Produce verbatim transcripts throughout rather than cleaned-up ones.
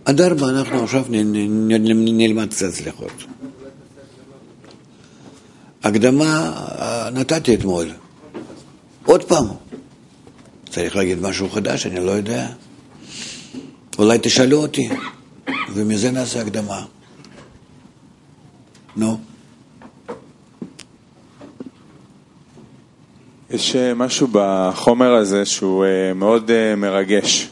עד ארבע אנחנו עכשיו נלמד קצת סליחות. הקדמה נתתי אתמול. עוד פעם. צריך להגיד משהו חדש, אני לא יודע. אולי תשאלו אותי, ומזה נעשה הקדמה. נו. יש משהו בחומר הזה שהוא מאוד מרגש.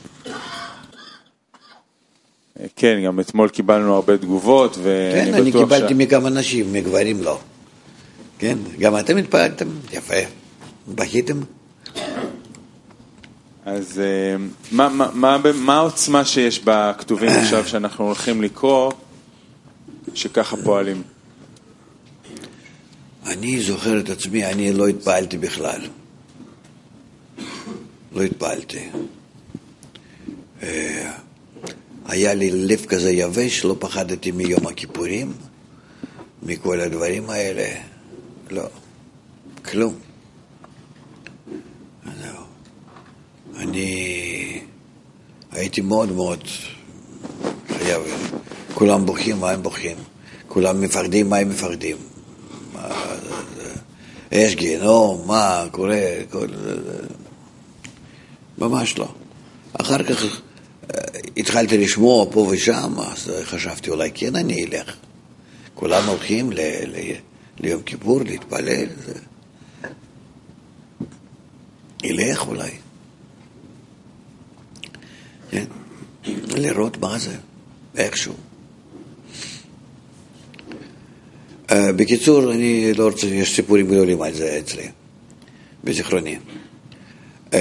כן, גם אתמול קיבלנו הרבה תגובות, כן, אני קיבלתי מכמה אנשים, מגברים לא. כן, גם אתם התפעלתם, יפה. בכיתם? אז מה, מה, מה, מה העוצמה שיש בכתובים עכשיו שאנחנו הולכים לקרוא, שככה פועלים? אני זוכר את עצמי, אני לא התפעלתי בכלל. לא התפעלתי. היה לי לב כזה יבש, לא פחדתי מיום הכיפורים, מכל הדברים האלה. לא, כלום. זהו. אני הייתי מאוד מאוד חייב. כולם בוכים, מה הם בוכים? כולם מפחדים, מה הם מפחדים? יש גיהנום, מה קורה? כל... ממש לא. אחר כך התחלתי לשמוע פה ושם, אז חשבתי אולי כן אני אלך. כולם הולכים ל... ל... ליום כיפור, להתפלל. זה... ילך אולי. כן? לראות מה זה, איכשהו. Uh, בקיצור, אני לא רוצה, יש סיפורים גדולים על זה אצלי, בזיכרוני. Uh,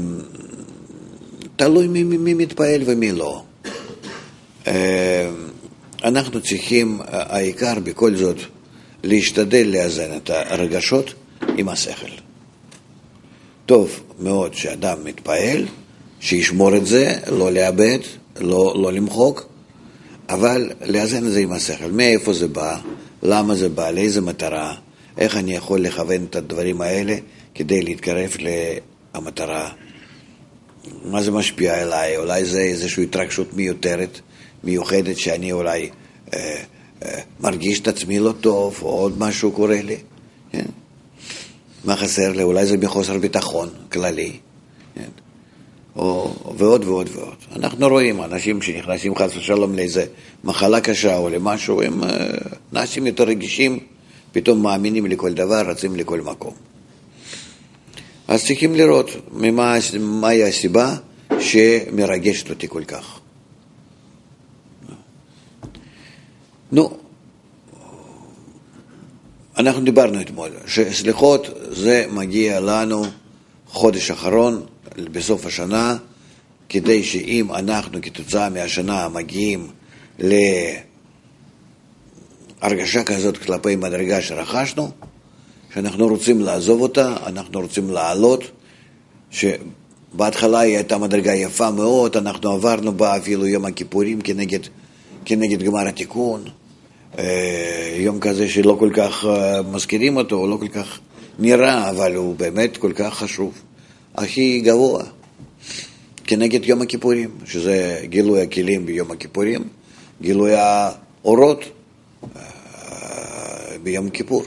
תלוי מי, מי, מי מתפעל ומי לא. Uh, אנחנו צריכים, uh, העיקר בכל זאת, להשתדל לאזן את הרגשות עם השכל. טוב מאוד שאדם מתפעל, שישמור את זה, לא לאבד, לא, לא למחוק, אבל לאזן את זה עם השכל. מאיפה זה בא? למה זה בא? לאיזה מטרה? איך אני יכול לכוון את הדברים האלה כדי להתקרב למטרה? מה זה משפיע אליי? אולי זה איזושהי התרגשות מיותרת, מיוחדת, שאני אולי אה, אה, מרגיש את עצמי לא טוב, או עוד משהו קורה לי. כן? מה חסר לי? אולי זה מחוסר ביטחון כללי. כן? או, ועוד ועוד ועוד. אנחנו רואים אנשים שנכנסים חס ושלום לאיזה מחלה קשה או למשהו, הם אה, נעשים יותר רגישים, פתאום מאמינים לכל דבר, רצים לכל מקום. אז צריכים לראות ממה, מהי הסיבה שמרגשת אותי כל כך. נו, אנחנו דיברנו אתמול, שסליחות זה מגיע לנו חודש אחרון, בסוף השנה, כדי שאם אנחנו כתוצאה מהשנה מגיעים להרגשה כזאת כלפי מדרגה שרכשנו, שאנחנו רוצים לעזוב אותה, אנחנו רוצים לעלות, שבהתחלה היא הייתה מדרגה יפה מאוד, אנחנו עברנו בה אפילו יום הכיפורים כנגד, כנגד גמר התיקון, יום כזה שלא כל כך מזכירים אותו, לא כל כך נראה, אבל הוא באמת כל כך חשוב, הכי גבוה, כנגד יום הכיפורים, שזה גילוי הכלים ביום הכיפורים, גילוי האורות ביום כיפור.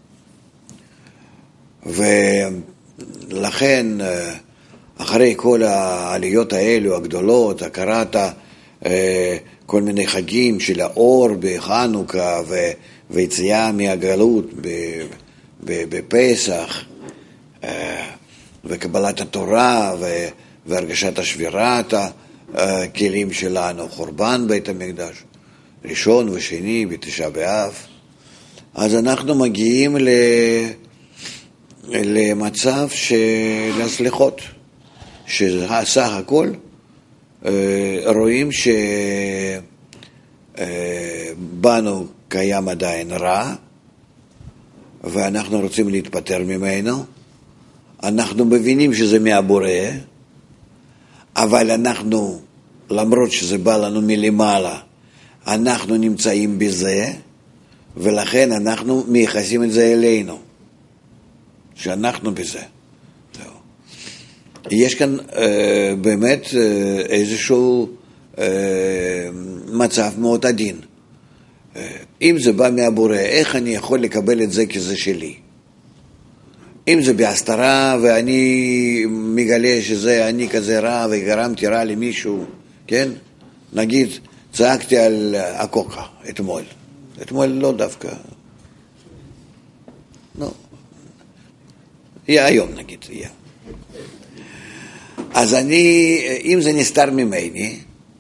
ולכן אחרי כל העליות האלו הגדולות, הכרת כל מיני חגים של האור בחנוכה ויציאה מהגלות בפסח וקבלת התורה והרגשת השבירת הכלים שלנו, חורבן בית המקדש ראשון ושני בתשעה באב, אז אנחנו מגיעים ל... למצב של הסליחות, שסך הכל רואים שבנו קיים עדיין רע, ואנחנו רוצים להתפטר ממנו, אנחנו מבינים שזה מהבורא, אבל אנחנו, למרות שזה בא לנו מלמעלה, אנחנו נמצאים בזה, ולכן אנחנו מייחסים את זה אלינו. שאנחנו בזה. יש כאן אה, באמת אה, איזשהו מצב מאוד עדין. אם זה בא מהבורא, איך אני יכול לקבל את זה כזה שלי? אם זה בהסתרה ואני מגלה שזה אני כזה רע וגרמתי רע למישהו, כן? נגיד, צעקתי על הקוקה אתמול. אתמול לא דווקא. לא. יהיה היום נגיד, יהיה. אז אני, אם זה נסתר ממני,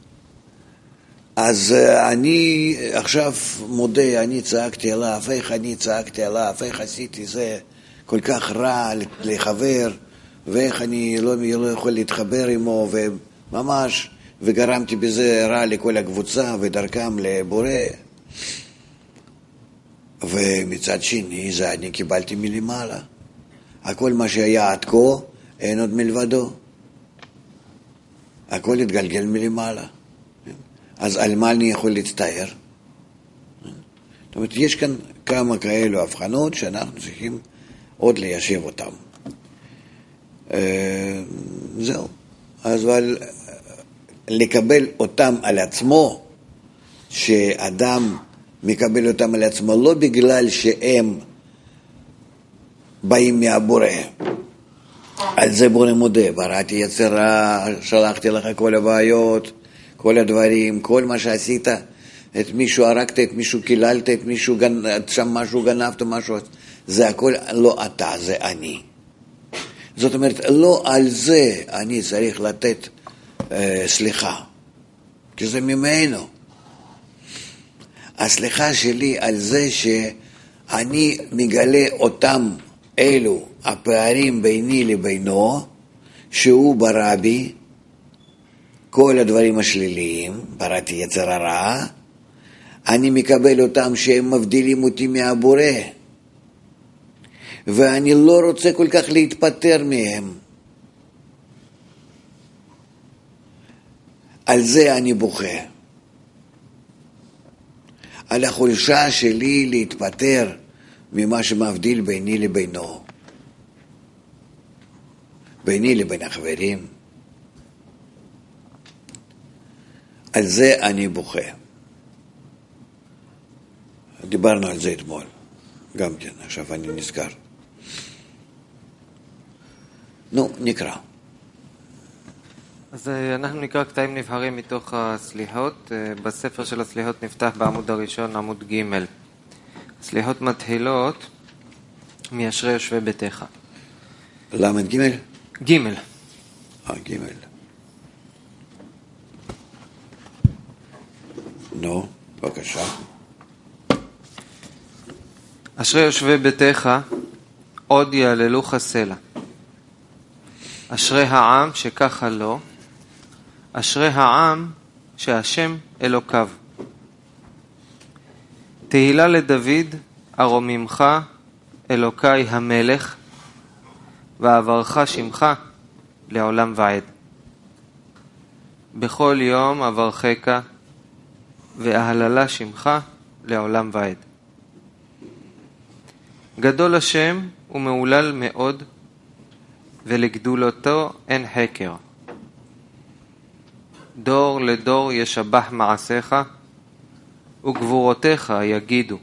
אז אני עכשיו מודה, אני צעקתי עליו, איך אני צעקתי עליו, איך עשיתי זה כל כך רע לחבר, ואיך אני לא, לא יכול להתחבר עמו, וממש, וגרמתי בזה רע לכל הקבוצה ודרכם לבורא. ומצד שני, זה אני קיבלתי מלמעלה. הכל מה שהיה עד כה, אין עוד מלבדו. הכל התגלגל מלמעלה. אז על מה אני יכול להצטער? זאת אומרת, יש כאן כמה כאלו הבחנות שאנחנו צריכים עוד ליישב אותם. זהו. אז אבל לקבל אותם על עצמו, שאדם מקבל אותם על עצמו לא בגלל שהם באים מהבורא. על זה בורא מודה, בראתי יצרה, שלחתי לך כל הבעיות, כל הדברים, כל מה שעשית, את מישהו הרגת, את מישהו קיללת, את מישהו גנבת, שם משהו גנבת, משהו, זה הכל לא אתה, זה אני. זאת אומרת, לא על זה אני צריך לתת אה, סליחה, כי זה ממנו. הסליחה שלי על זה שאני מגלה אותם אלו הפערים ביני לבינו, שהוא ברא בי כל הדברים השליליים, בראתי יצר הרע, אני מקבל אותם שהם מבדילים אותי מהבורא, ואני לא רוצה כל כך להתפטר מהם. על זה אני בוכה. על החולשה שלי להתפטר ממה שמבדיל ביני לבינו. ביני לבין החברים. על זה אני בוכה. דיברנו על זה אתמול. גם כן, עכשיו אני נזכר. נו, נקרא. אז אנחנו נקרא קטעים נבחרים מתוך הסליחות. בספר של הסליחות נפתח בעמוד הראשון, עמוד ג'. הסליחות מתחילות מאשרי יושבי ביתך. למד ג'? ג'. אה, ג'. נו, בבקשה. אשרי יושבי ביתך, עוד יעללוך סלע. אשרי העם שככה לו, אשרי העם שהשם אלוקיו. תהילה לדוד, ארוממך, אלוקי המלך, ועברך שמך לעולם ועד. בכל יום אברכך, ואהללה שמך לעולם ועד. גדול השם ומעולל מאוד, ולגדולתו אין חקר. דור לדור ישבח מעשיך, וגבורותיך יגידו.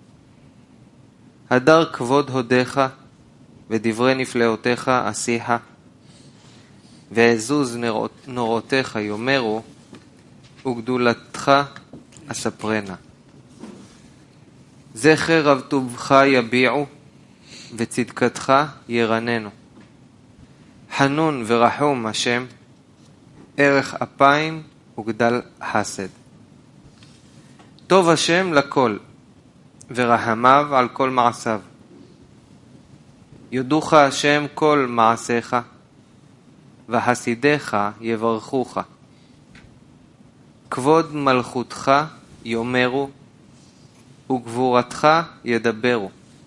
הדר כבוד הודיך, ודברי נפלאותיך עשיך, ועזוז נורותיך יאמרו, וגדולתך אספרנה. זכר רב טובך יביעו, וצדקתך ירננו. חנון ורחום השם, ערך אפיים וגדל חסד. טוב השם לכל, ורחמיו על כל מעשיו. יודוך השם כל מעשיך, וחסידיך יברכוך. כבוד מלכותך יאמרו, וגבורתך ידברו.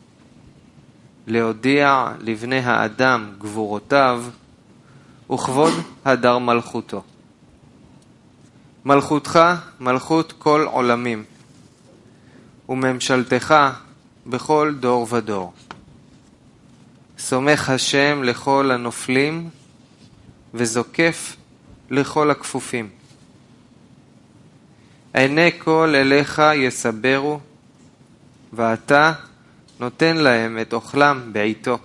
להודיע לבני האדם גבורותיו, וכבוד הדר מלכותו. מלכותך מלכות כל עולמים, וממשלתך בכל דור ודור. סומך השם לכל הנופלים, וזוקף לכל הכפופים. עיני כל אליך יסברו, ואתה נותן להם את אוכלם בעיתו.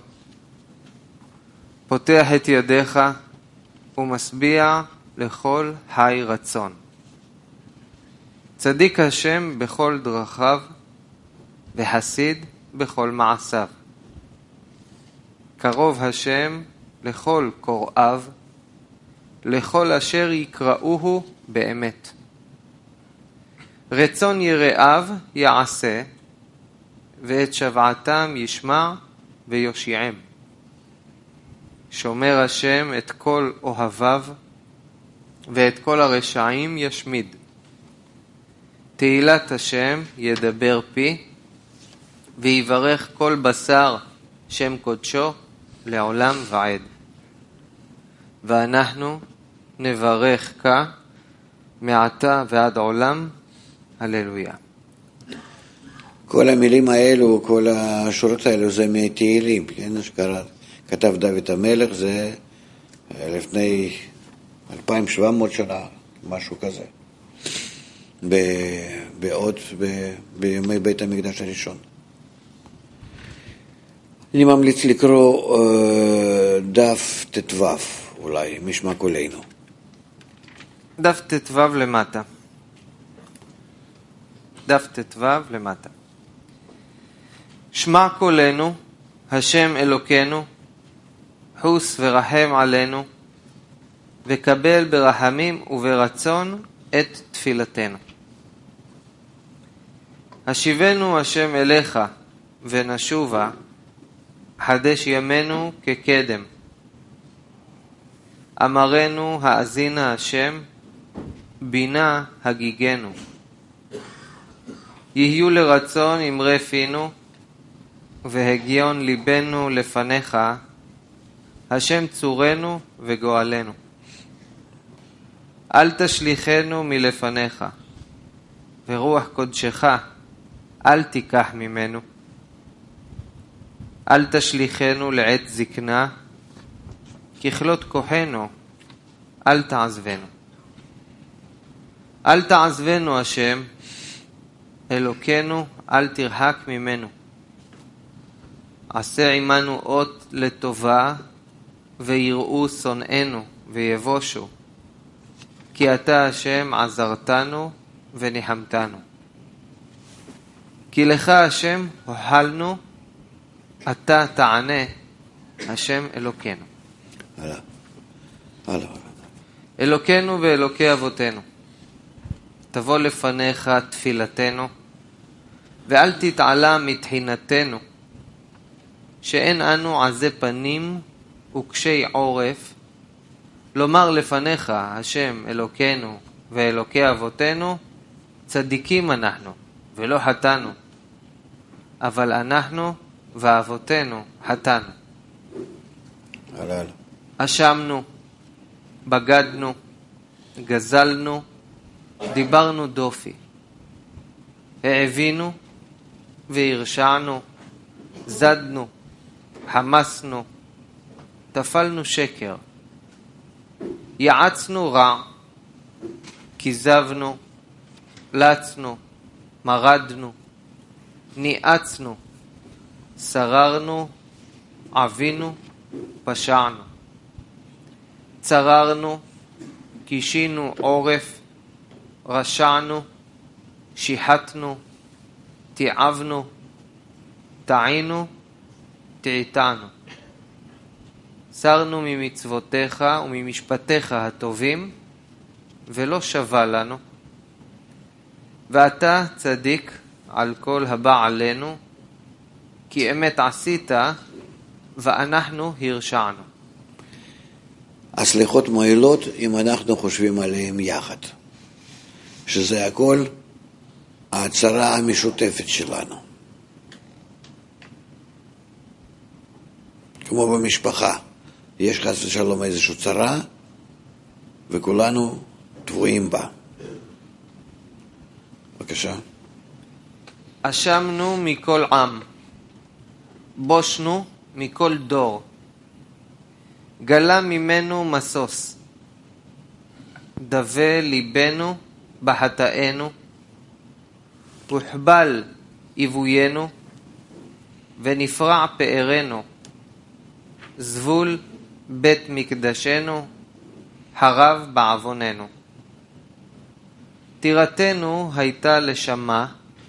פותח את ידיך ומשביע לכל חי רצון. צדיק השם בכל דרכיו, וחסיד בכל מעשיו. קרוב השם לכל קוראיו, לכל אשר יקראוהו באמת. רצון יראיו יעשה, ואת שבעתם ישמע ויושיעם. שומר השם את כל אוהביו, ואת כל הרשעים ישמיד. תהילת השם ידבר פי, ויברך כל בשר שם קודשו לעולם ועד. ואנחנו נברך כה מעתה ועד עולם. הללויה. כל המילים האלו, כל השורות האלו זה מתהילים, כן? שקראת, כתב דוד המלך, זה לפני אלפיים ושבע מאות שנה, משהו כזה. בעוד, בימי בית המקדש הראשון. אני ממליץ לקרוא דף תתו, אולי, משמע קולנו. דף תתו למטה. דף תתו למטה. שמע קולנו, השם אלוקנו, חוס ורחם עלינו, וקבל ברחמים וברצון את תפילתנו. השיבנו השם אליך ונשובה, חדש ימינו כקדם. אמרנו האזינה השם, בינה הגיגנו. יהיו לרצון אמרי פינו, והגיון ליבנו לפניך, השם צורנו וגואלנו. אל תשליחנו מלפניך, ורוח קודשך אל תיקח ממנו. אל תשליחנו לעת זקנה, ככלות כוחנו אל תעזבנו. אל תעזבנו השם, אלוקנו אל תרחק ממנו. עשה עמנו אות לטובה, ויראו שונאינו ויבושו, כי אתה השם עזרתנו וניחמתנו. כי לך השם הוחלנו, אתה תענה השם אלוקנו. הלאה. הלאה. אלוקנו ואלוקי אבותינו, תבוא לפניך תפילתנו, ואל תתעלה מתחינתנו, שאין אנו עזי פנים וקשי עורף, לומר לפניך השם אלוקנו ואלוקי אבותינו, צדיקים אנחנו ולא חטאנו, אבל אנחנו ואבותינו חטאנו. הלאה. אשמנו, בגדנו, גזלנו, דיברנו דופי, העבינו והרשענו, זדנו, חמסנו, תפלנו שקר, יעצנו רע, כיזבנו, לצנו, מרדנו, ניעצנו, שררנו, עבינו, פשענו. צררנו, קישינו עורף, רשענו, שיחתנו, תיעבנו, טעינו, תעיתנו. סרנו ממצוותיך וממשפטיך הטובים, ולא שווה לנו. ואתה צדיק על כל הבא עלינו, כי אמת עשית ואנחנו הרשענו. הסליחות מועילות אם אנחנו חושבים עליהם יחד, שזה הכל ההצהרה המשותפת שלנו. כמו במשפחה, יש חס ושלום איזושהי צרה, וכולנו טבועים בה. בבקשה. אשמנו מכל עם, בושנו מכל דור, גלה ממנו מסוס, דווה ליבנו בחטאנו, הוחבל עיוויינו, ונפרע פארנו, זבול בית מקדשנו, הרב בעווננו. טירתנו הייתה לשמה,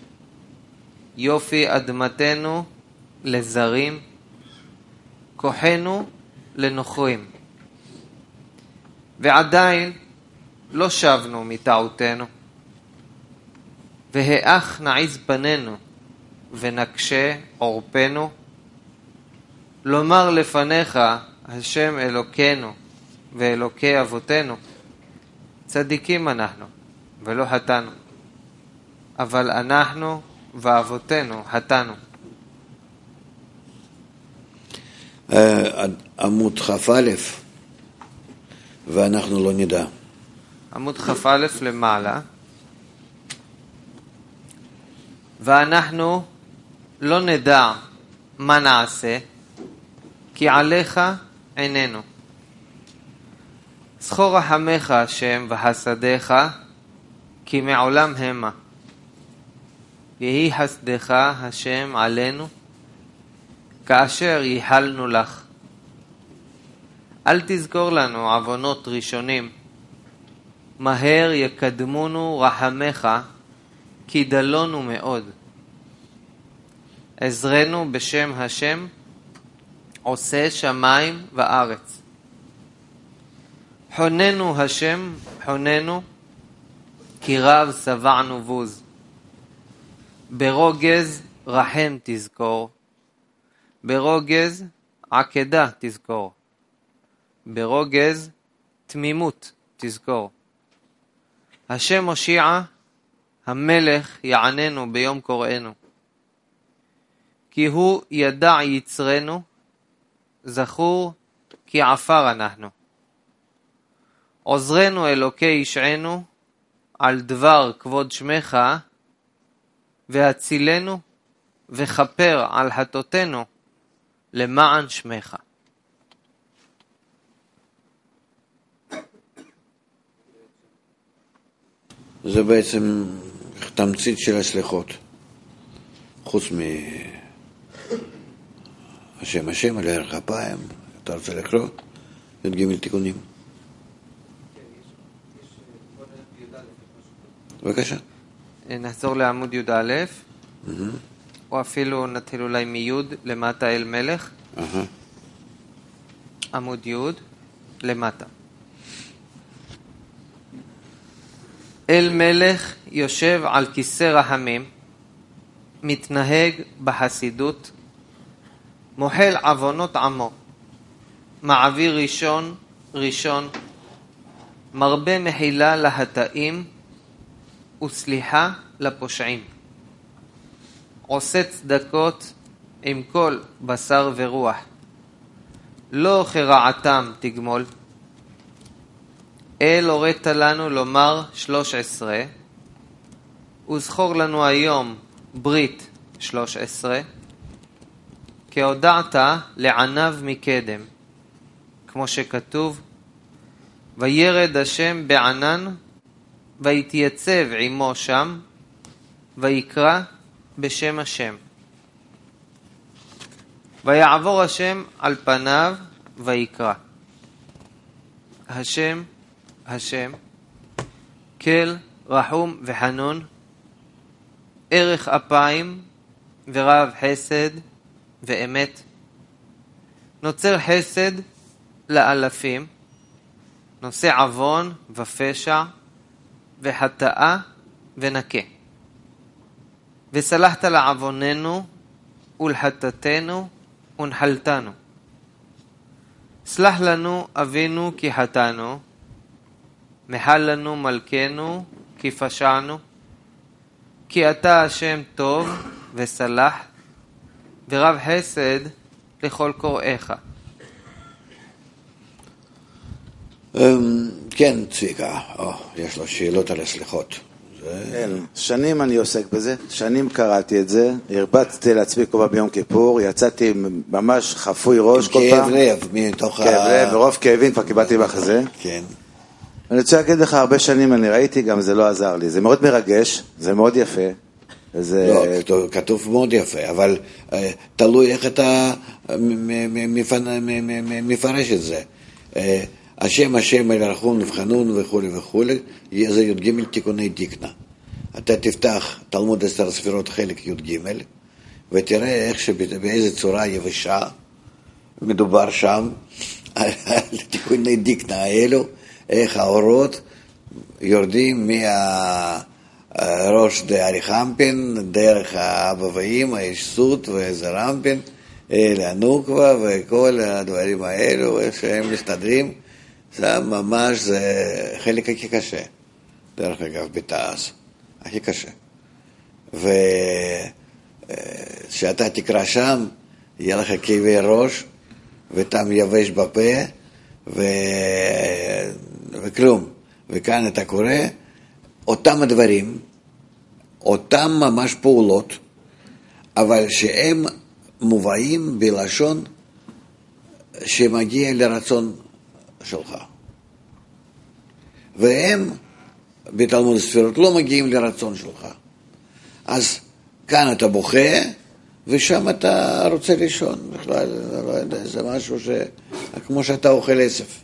יופי אדמתנו לזרים, כוחנו לנוכרים. ועדיין לא שבנו מטעותנו, והאח נעיז פנינו ונקשה עורפנו, לומר לפניך השם אלוקינו ואלוקי אבותינו, צדיקים אנחנו ולא חטאנו, אבל אנחנו ואבותינו חטאנו. עמוד כ"א, ואנחנו לא נדע. עמוד כ"א למעלה, ואנחנו לא נדע מה נעשה, כי עליך עינינו. זכור רחמך השם וחסדיך, כי מעולם המה. יהי חסדך השם עלינו, כאשר ייחלנו לך. אל תזכור לנו עוונות ראשונים, מהר יקדמונו רחמך, כי דלונו מאוד. עזרנו בשם השם, עושה שמיים וארץ. חוננו השם, חוננו, כי רב שבענו בוז. ברוגז רחם תזכור, ברוגז עקדה תזכור, ברוגז תמימות תזכור. השם הושיע, המלך יעננו ביום קוראנו. כי הוא ידע יצרנו, זכור כי עפר אנחנו. עוזרנו אלוקי ישענו, על דבר כבוד שמך, והצילנו וכפר על חטאותינו, למען שמך. זה בעצם תמצית של הסליחות, חוץ מ... השם השם על ערך אפיים. אתה רוצה לקרוא? את ג' תיקונים. בבקשה. נחזור לעמוד י' א', או אפילו נתחיל אולי מיוד למטה אל מלך. עמוד י' למטה. אל מלך יושב על כיסא רחמים, מתנהג בחסידות, מוחל עוונות עמו, מעביר ראשון ראשון, מרבה מחילה לחטאים וסליחה לפושעים. עושה צדקות עם כל בשר ורוח, לא כרעתם תגמול. אל הורית לנו לומר שלוש עשרה, וזכור לנו היום ברית שלוש עשרה, כי הודעת לעניו מקדם, כמו שכתוב, וירד השם בענן, ויתייצב עמו שם, ויקרא בשם השם. ויעבור השם על פניו, ויקרא. השם, השם, כל רחום וחנון, ערך אפיים ורב חסד ואמת, נוצר חסד לאלפים, נושא עוון ופשע וחטאה ונקה. וסלחת לעווננו ולחטאתנו ונחלתנו. סלח לנו אבינו כי חטאנו, מחל לנו מלכנו כי פשענו, כי אתה השם טוב וסלח, ורב חסד לכל קוראיך. כן, צביקה, יש לו שאלות על הסליחות. כן, שנים אני עוסק בזה, שנים קראתי את זה, הרבצתי לעצמי כובע ביום כיפור, יצאתי ממש חפוי ראש כל פעם. כאב לב, מתוך ה... כאב לב, ברוב כאבים כבר קיבלתי בחזה. כן. אני רוצה להגיד לך, הרבה שנים אני ראיתי, גם זה לא עזר לי. זה מאוד מרגש, זה מאוד יפה, זה... לא, כתוב מאוד יפה, אבל תלוי איך אתה מפרש את זה. השם, השם, אל רחום, נבחנון וכו' וכו', זה י"ג תיקוני דיקנה. אתה תפתח תלמוד עשר ספירות חלק י"ג, ותראה איך שבאיזה צורה יבשה מדובר שם, על תיקוני דיקנה האלו, איך האורות יורדים מהראש דאריך אמפין, דרך האבוואים, הישסות ואיזה רמפין, לנוקבה וכל הדברים האלו, איך שהם מסתדרים, זה ממש, זה חלק הכי קשה, דרך אגב, בתעש, הכי קשה. ושאתה תקרא שם, יהיה לך כאבי ראש, ותם יבש בפה, ו... וכלום. וכאן אתה קורא, אותם הדברים, אותם ממש פעולות, אבל שהם מובאים בלשון שמגיע לרצון שלך. והם בתלמוד הספירות לא מגיעים לרצון שלך. אז כאן אתה בוכה, ושם אתה רוצה לישון. בכלל, לא יודע, זה משהו ש... כמו שאתה אוכל עשף.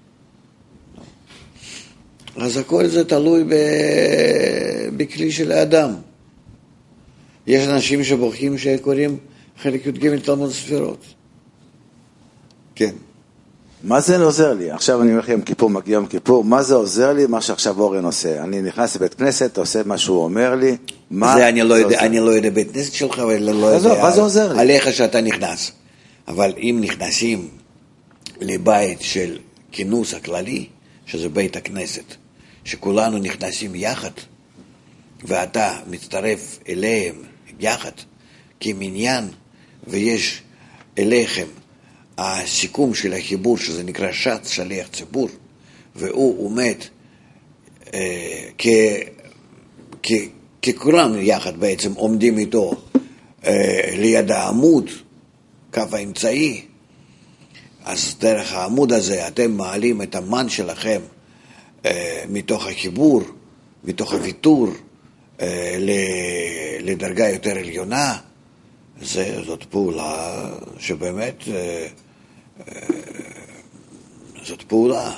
אז הכל זה תלוי ב... בכלי של האדם. יש אנשים שבוכים שקוראים חלק י"ג תלמוד הספירות. כן. מה זה עוזר לי? עכשיו אני אומר יום כיפור, מגיע יום כיפור, מה זה עוזר לי? מה שעכשיו אורן עושה. אני נכנס לבית כנסת, עושה מה שהוא אומר לי. זה אני לא יודע, אני לא יודע בית כנסת שלך, אבל לא יודע. מה זה עוזר לי? עליך שאתה נכנס. אבל אם נכנסים לבית של כינוס הכללי, שזה בית הכנסת, שכולנו נכנסים יחד, ואתה מצטרף אליהם יחד, כמניין, ויש אליכם הסיכום של החיבור, שזה נקרא שץ, שליח ציבור, והוא עומד אה, כ, כ, ככולם יחד בעצם עומדים איתו אה, ליד העמוד, קו האמצעי, אז דרך העמוד הזה אתם מעלים את המן שלכם אה, מתוך החיבור, מתוך הוויתור, אה, לדרגה יותר עליונה. זה, זאת פעולה שבאמת אה, אה, זאת פעולה.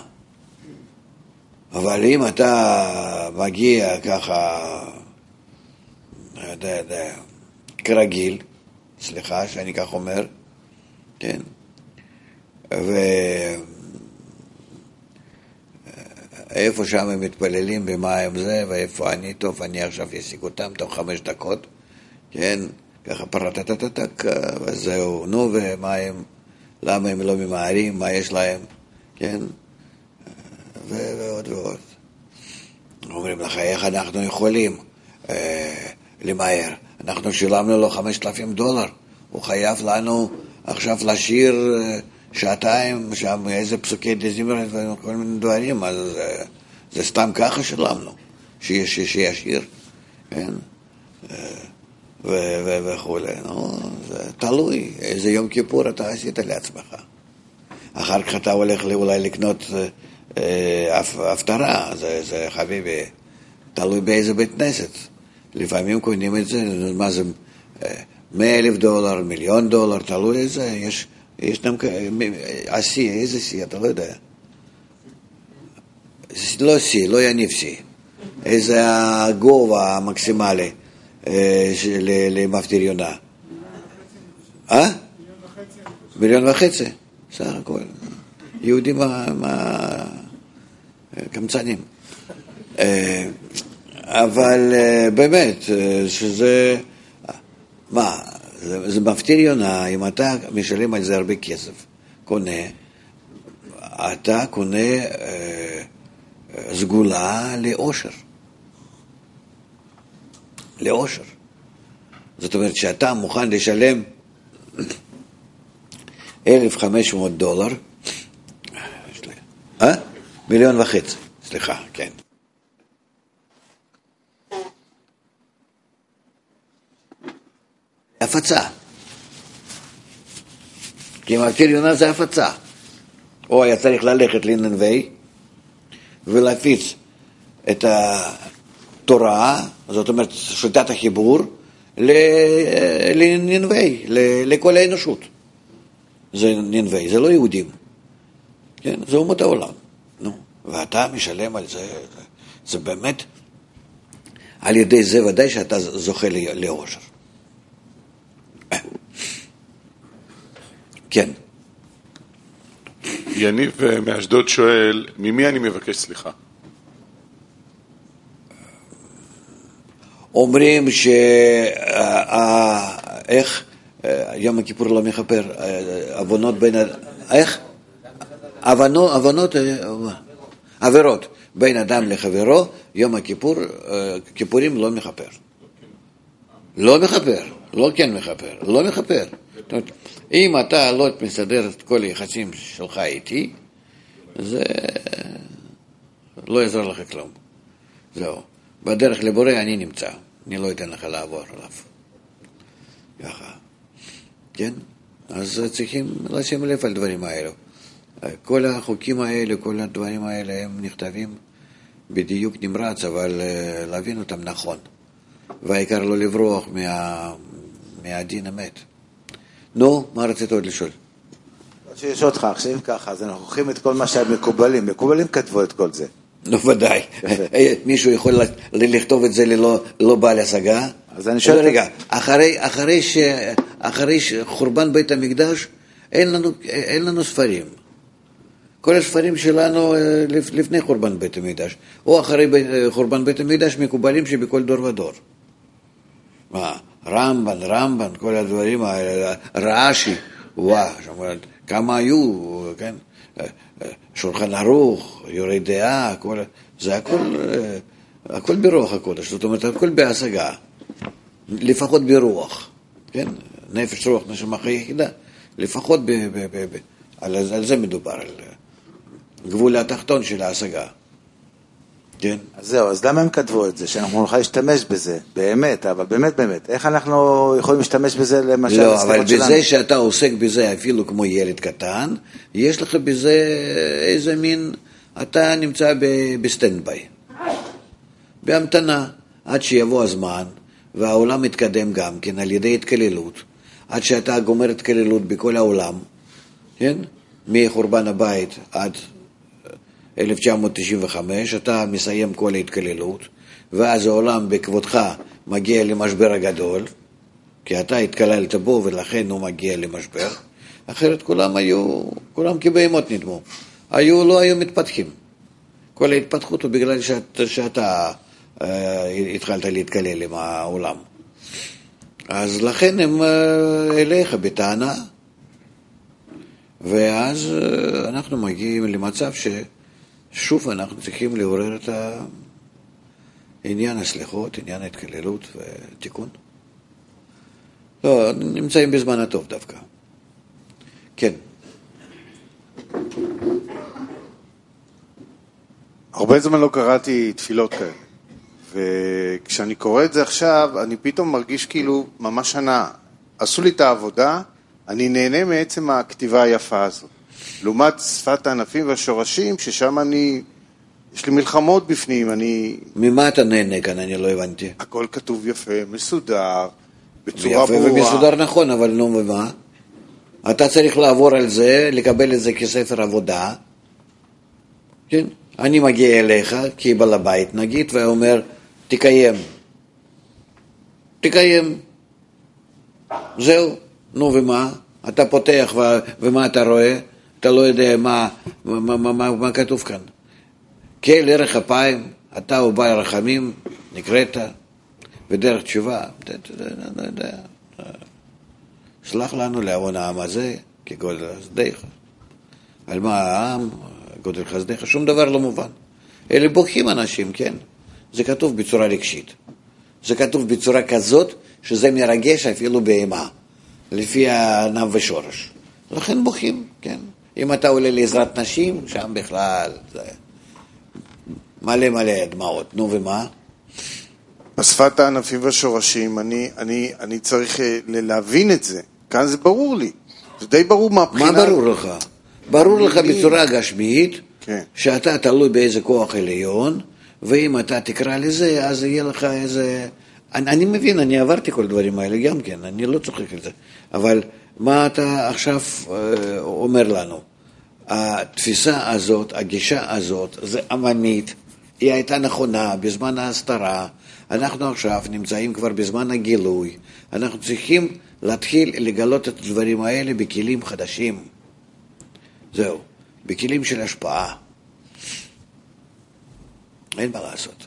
אבל אם אתה מגיע ככה יודע, יודע, כרגיל, סליחה שאני כך אומר, כן, ואיפה שם הם מתפללים במה הם זה, ואיפה אני טוב, אני עכשיו אשיג אותם תוך חמש דקות, כן, ככה פרטטטטק, וזהו, נו, ומה הם, למה הם לא ממהרים, מה יש להם, כן, ועוד ועוד. אומרים לך, איך אנחנו יכולים אה, למהר? אנחנו שילמנו לו חמשת אלפים דולר, הוא חייב לנו עכשיו לשיר אה, שעתיים, שם איזה פסוקי דזימרת וכל מיני דברים, אז אה, זה סתם ככה שילמנו, שישיר, כן? אה, וכו'. נו, זה תלוי, איזה יום כיפור אתה עשית לעצמך. אחר כך אתה הולך אולי לקנות הפטרה, זה, זה חביבי, תלוי באיזה בית כנסת. לפעמים קונים את זה, מה זה, מאה אלף דולר, מיליון דולר, תלוי איזה, יש, יש גם, השיא, איזה שיא, אתה לא יודע. לא שיא, לא יניב שיא. איזה הגובה המקסימלי למפטיר יונה. אה? מיליון וחצי. סך הכל. יהודים קמצנים. אבל באמת, שזה, מה, זה מפטיר יונה, אם אתה משלם על זה הרבה כסף, קונה, אתה קונה סגולה לאושר. לאושר. זאת אומרת שאתה מוכן לשלם אלף וחמש מאות דולר, אה? מיליון וחצי, סליחה, כן. הפצה. כי מפטיר יונה זה הפצה. או היה צריך ללכת לנינוי ולהפיץ את התורה, זאת אומרת שיטת החיבור, לננבי, לכל האנושות. זה ננבי, זה לא יהודים. כן, זה אומות העולם. נו, ואתה משלם על זה, זה, זה באמת, על ידי זה ודאי שאתה זוכה לאושר. כן. יניב מאשדוד שואל, ממי אני מבקש סליחה? אומרים ש... איך? יום הכיפור לא מכפר, עוונות בין... איך? עוונות, עבירות בין אדם לחברו, יום הכיפור, כיפורים לא מכפר. לא מכפר, לא כן מכפר, לא מכפר. אם אתה לא מסדר את כל היחסים שלך איתי, זה לא יעזור לך כלום. זהו. בדרך לבורא אני נמצא, אני לא אתן לך לעבור עליו. ככה. כן? אז צריכים לשים לב על דברים האלו. כל החוקים האלה, כל הדברים האלה, הם נכתבים בדיוק נמרץ, אבל להבין אותם נכון. והעיקר לא לברוח מה... מהדין אמת. נו, מה רצית עוד לשאול? שיש אותך, עכשיו ככה, אז אנחנו לוקחים את כל מה שהמקובלים, מקובלים כתבו את כל זה. נו, ודאי. מישהו יכול לכתוב את זה ללא בעל השגה? אז אני שואל... רגע, אחרי שחורבן בית המקדש, אין לנו ספרים. כל הספרים שלנו לפני חורבן בית המקדש, או אחרי חורבן בית המקדש, מקובלים שבכל דור ודור. מה? רמב"ן, רמב"ן, כל הדברים האלה, רש"י, וואה, כמה היו, כן? שולחן ערוך, יורי דעה, כל, זה הכל, הכל ברוח הקודש, זאת אומרת, הכל בהשגה, לפחות ברוח, כן? נפש רוח נשמה חיה יחידה, לפחות ב, ב, ב, ב, על, על זה מדובר, על גבול התחתון של ההשגה. כן. אז זהו, אז למה הם כתבו את זה? שאנחנו נוכל להשתמש בזה, באמת, אבל באמת באמת, איך אנחנו יכולים להשתמש בזה למשל? לא, אבל בזה שלנו? שאתה עוסק בזה אפילו כמו ילד קטן, יש לך בזה איזה מין, אתה נמצא בסטנדביי, בהמתנה, עד שיבוא הזמן, והעולם מתקדם גם כן על ידי התקללות, עד שאתה גומר התקללות בכל העולם, כן? מחורבן הבית עד אלף תשע מאות תשעים וחמש, אתה מסיים כל ההתקללות, ואז העולם בכבודך מגיע למשבר הגדול, כי אתה התקללת בו ולכן הוא מגיע למשבר, אחרת כולם היו, כולם כבהמות נדמו, היו, לא היו מתפתחים. כל ההתפתחות הוא בגלל שאת, שאתה אה, התחלת להתקלל עם העולם. אז לכן הם אה, אליך בטענה, ואז אה, אנחנו מגיעים למצב ש... שוב אנחנו צריכים לעורר את העניין הסליחות, עניין ההתקללות ותיקון. לא, נמצאים בזמן הטוב דווקא. כן. הרבה זמן לא קראתי תפילות כאלה, וכשאני קורא את זה עכשיו, אני פתאום מרגיש כאילו ממש שנה. עשו לי את העבודה, אני נהנה מעצם הכתיבה היפה הזאת. לעומת שפת הענפים והשורשים, ששם אני, יש לי מלחמות בפנים, אני... ממה אתה נהנה כאן? אני לא הבנתי. הכל כתוב יפה, מסודר, בצורה ברורה. יפה ומסודר נכון, אבל נו ומה? אתה צריך לעבור על זה, לקבל את זה כספר עבודה. כן? אני מגיע אליך, כי בעל הבית נגיד, ואומר, תקיים. תקיים. זהו. נו ומה? אתה פותח ו... ומה אתה רואה? אתה לא יודע מה, מה, מה, מה, מה כתוב כאן. כאל ערך אפיים, אתה הוא בעל רחמים, נקראת, ודרך תשובה, לא יודע. שלח לנו לעוון העם הזה, כגודל חסדיך. על מה העם, גודל חסדיך, שום דבר לא מובן. אלה בוכים אנשים, כן? זה כתוב בצורה רגשית. זה כתוב בצורה כזאת, שזה מרגש אפילו בהמה, לפי הענב ושורש. לכן בוכים, כן? אם אתה עולה לעזרת נשים, שם בכלל זה מלא מלא דמעות. נו ומה? בשפת הענפים והשורשים, אני, אני, אני צריך להבין את זה. כאן זה ברור לי. זה די ברור מהבחינה. מה ברור לך? ברור לך בצורה גשמית, כן. שאתה תלוי באיזה כוח עליון, ואם אתה תקרא לזה, אז יהיה לך איזה אני, אני מבין, אני עברתי כל הדברים האלה גם כן, אני לא צוחק על זה. אבל מה אתה עכשיו אה, אומר לנו? התפיסה הזאת, הגישה הזאת, זה עממית, היא הייתה נכונה בזמן ההסתרה, אנחנו עכשיו נמצאים כבר בזמן הגילוי, אנחנו צריכים להתחיל לגלות את הדברים האלה בכלים חדשים. זהו, בכלים של השפעה. אין מה לעשות.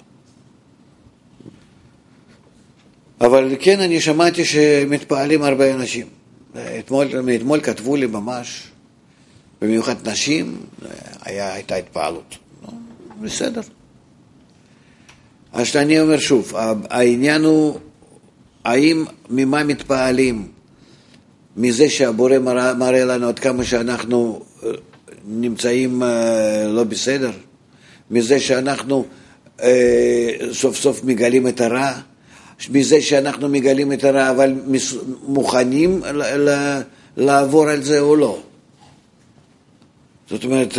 אבל כן, אני שמעתי שמתפעלים הרבה אנשים. אתמול, אתמול כתבו לי ממש, במיוחד נשים, היה, הייתה התפעלות. בסדר. אז אני אומר שוב, העניין הוא, האם ממה מתפעלים? מזה שהבורא מראה, מראה לנו עד כמה שאנחנו נמצאים לא בסדר? מזה שאנחנו סוף סוף מגלים את הרע? מזה שאנחנו מגלים את הרע, אבל מוכנים לעבור על זה או לא? זאת אומרת,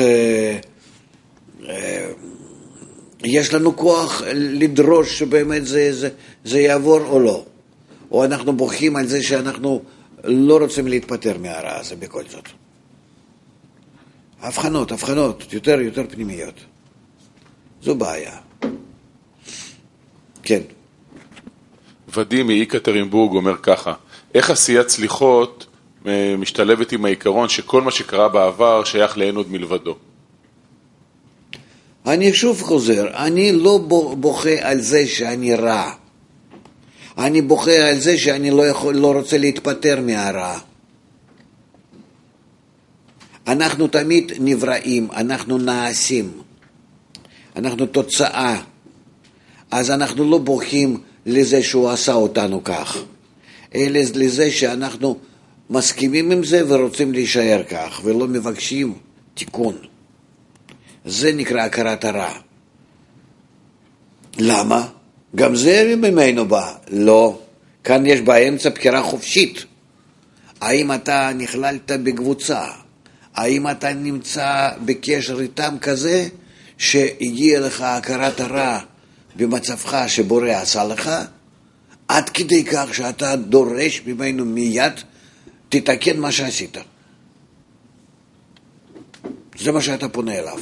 יש לנו כוח לדרוש שבאמת זה, זה, זה יעבור או לא. או אנחנו בוכים על זה שאנחנו לא רוצים להתפטר מהרע הזה בכל זאת. הבחנות, הבחנות, יותר, יותר פנימיות. זו בעיה. כן. ודים מאיקטרינבורג אומר ככה, איך עשיית סליחות משתלבת עם העיקרון שכל מה שקרה בעבר שייך לאין עוד מלבדו? אני שוב חוזר, אני לא בוכה על זה שאני רע. אני בוכה על זה שאני לא, יכול, לא רוצה להתפטר מהרע. אנחנו תמיד נבראים, אנחנו נעשים. אנחנו תוצאה. אז אנחנו לא בוכים לזה שהוא עשה אותנו כך, אלא לזה שאנחנו מסכימים עם זה ורוצים להישאר כך, ולא מבקשים תיקון. זה נקרא הכרת הרע. למה? גם זה ממנו בא. לא. כאן יש באמצע בחירה חופשית. האם אתה נכללת בקבוצה? האם אתה נמצא בקשר איתם כזה שהגיע לך הכרת הרע במצבך שבורא עשה לך? עד כדי כך שאתה דורש ממנו מיד תתקן מה שעשית. זה מה שאתה פונה אליו.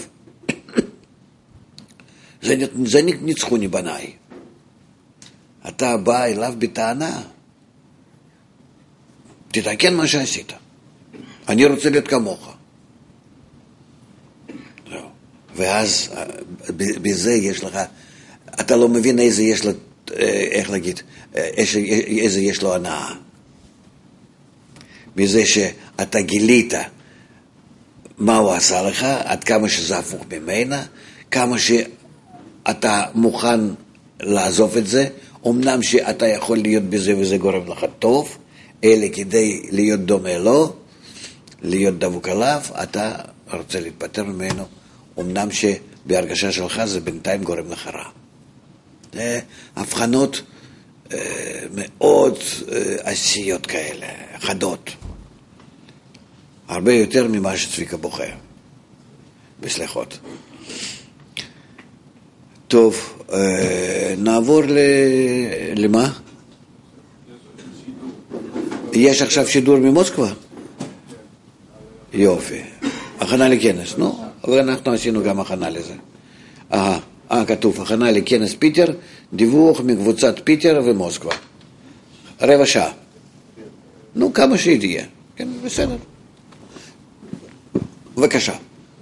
זה, זה ניצחוני בניי. אתה בא אליו בטענה, תתקן מה שעשית. אני רוצה להיות כמוך. ואז בזה יש לך, אתה לא מבין איזה יש לו, איך להגיד, איזה יש לו הנאה. בזה שאתה גילית מה הוא עשה לך, עד כמה שזה הפוך ממנה, כמה שאתה מוכן לעזוב את זה, אמנם שאתה יכול להיות בזה וזה גורם לך טוב, אלא כדי להיות דומה לו, להיות דבוק עליו, אתה רוצה להתפטר ממנו, אמנם שבהרגשה שלך זה בינתיים גורם לך רע. זה הבחנות אה, מאוד אה, עשיות כאלה, חדות. הרבה יותר ממה שצביקה בוכה. בסליחות. טוב, אה, נעבור ל... למה? יש עכשיו שידור ממוסקבה? יופי. הכנה לכנס, נו? אבל אנחנו עשינו גם הכנה לזה. אה, אה, כתוב, הכנה לכנס פיטר, דיווח מקבוצת פיטר ומוסקבה. רבע שעה. נו, כמה שהיא תהיה. כן, בסדר. בבקשה.